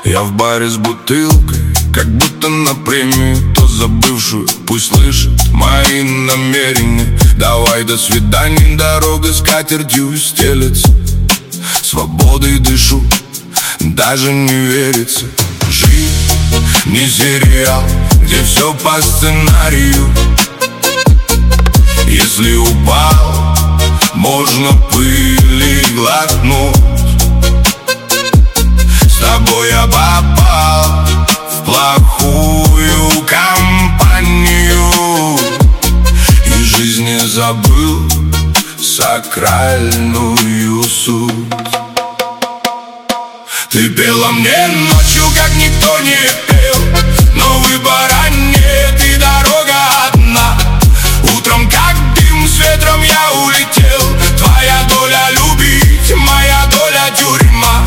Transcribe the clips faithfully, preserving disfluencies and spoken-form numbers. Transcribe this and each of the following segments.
Я в баре с бутылкой, как будто на премию. То забывшую пусть слышит мои намерения. Давай, до свидания, дорога скатертью стелется. Свободой дышу, даже не верится. Жизнь не сериал, где все по сценарию. Если упал, можно пыли глотнуть. С тобой я попал в плохую компанию и жизни забыл сакральную суть. Ты пела мне ночью, как никто не пел, но выбора нет и дорога одна. Утром, как дым, с ветром я улетел. Твоя доля любить, моя доля тюрьма.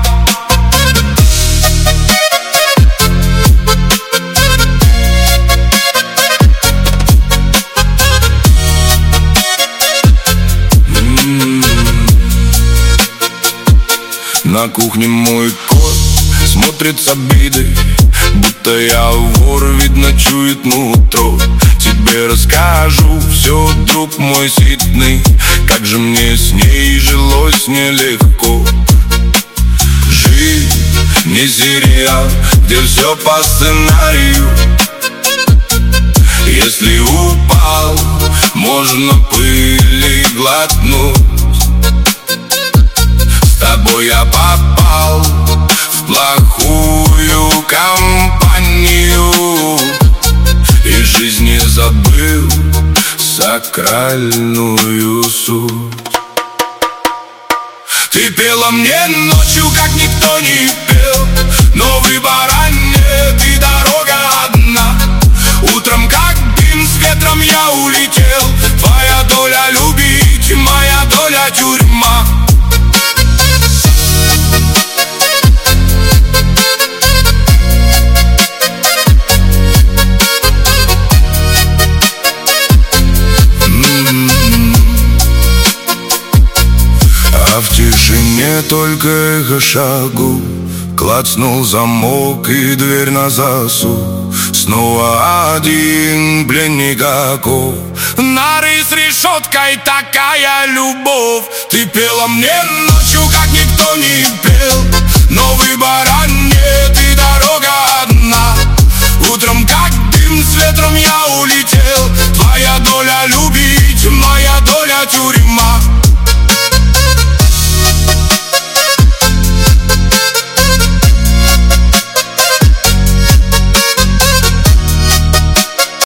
На кухне мой кот смотрит с обидой, будто я вор, видно, чует нутро. Тебе расскажу все, друг мой ситный, как же мне с ней жилось нелегко. Жизнь не сериал, где все по сценарию. Если упал, можно пыли глотнуть. С тобой я попал в плохую компанию и жизни забыл сакральную суть. Ты пела мне ночью, как никто не пел, но выбора нет и дорога одна. Утром, как дым, с ветром я улетел. Твоя доля любить, моя доля тюрьма. А в тишине только эхо шагу. Клацнул замок и дверь на засов. Снова один пленник оков. Нары с решеткой, такая любовь. Ты пела мне ночью, как никто не пел,